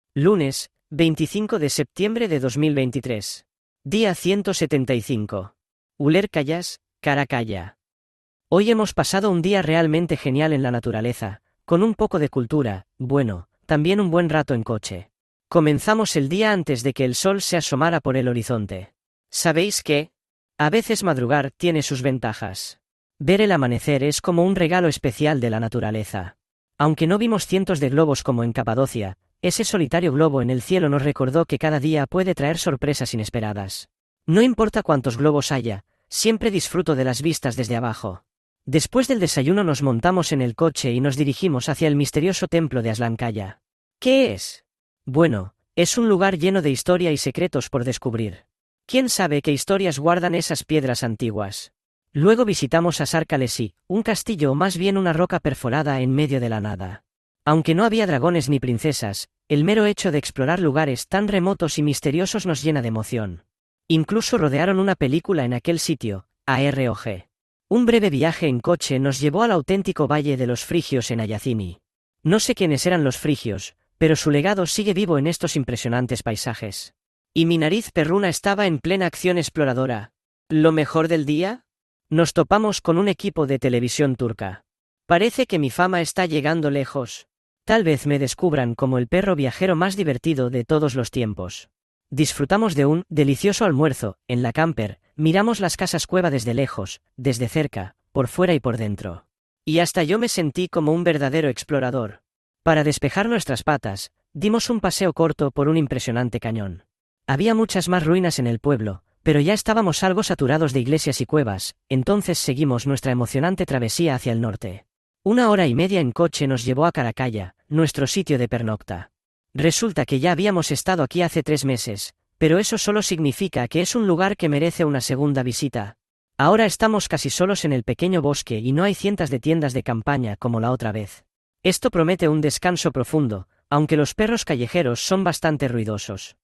Lunes, 25 de septiembre de 2023. Día 175. Uler Callas, Caracalla. Hoy hemos pasado un día realmente genial en la naturaleza, con un poco de cultura, bueno, también un buen rato en coche. Comenzamos el día antes de que el sol se asomara por el horizonte. ¿Sabéis qué? A veces madrugar tiene sus ventajas. Ver el amanecer es como un regalo especial de la naturaleza. Aunque no vimos cientos de globos como en Capadocia, ese solitario globo en el cielo nos recordó que cada día puede traer sorpresas inesperadas. No importa cuántos globos haya, siempre disfruto de las vistas desde abajo. Después del desayuno nos montamos en el coche y nos dirigimos hacia el misterioso templo de Aslankaya. ¿Qué es? Bueno, es un lugar lleno de historia y secretos por descubrir. ¿Quién sabe qué historias guardan esas piedras antiguas? Luego visitamos a Sarkalesi, un castillo o más bien una roca perforada en medio de la nada. Aunque no había dragones ni princesas, el mero hecho de explorar lugares tan remotos y misteriosos nos llena de emoción. Incluso rodearon una película en aquel sitio, AROG. Un breve viaje en coche nos llevó al auténtico valle de los frigios en Ayazimi. No sé quiénes eran los frigios, pero su legado sigue vivo en estos impresionantes paisajes. Y mi nariz perruna estaba en plena acción exploradora. ¿Lo mejor del día? Nos topamos con un equipo de televisión turca. Parece que mi fama está llegando lejos. Tal vez me descubran como el perro viajero más divertido de todos los tiempos. Disfrutamos de un delicioso almuerzo en la camper, miramos las casas cueva desde lejos, desde cerca, por fuera y por dentro. Y hasta yo me sentí como un verdadero explorador. Para despejar nuestras patas, dimos un paseo corto por un impresionante cañón. Había muchas más ruinas en el pueblo, pero ya estábamos algo saturados de iglesias y cuevas, entonces seguimos nuestra emocionante travesía hacia el norte. 1 hora y media en coche nos llevó a Caracalla, nuestro sitio de pernocta. Resulta que ya habíamos estado aquí hace 3 meses, pero eso solo significa que es un lugar que merece una segunda visita. Ahora estamos casi solos en el pequeño bosque y no hay cientos de tiendas de campaña como la otra vez. Esto promete un descanso profundo, aunque los perros callejeros son bastante ruidosos.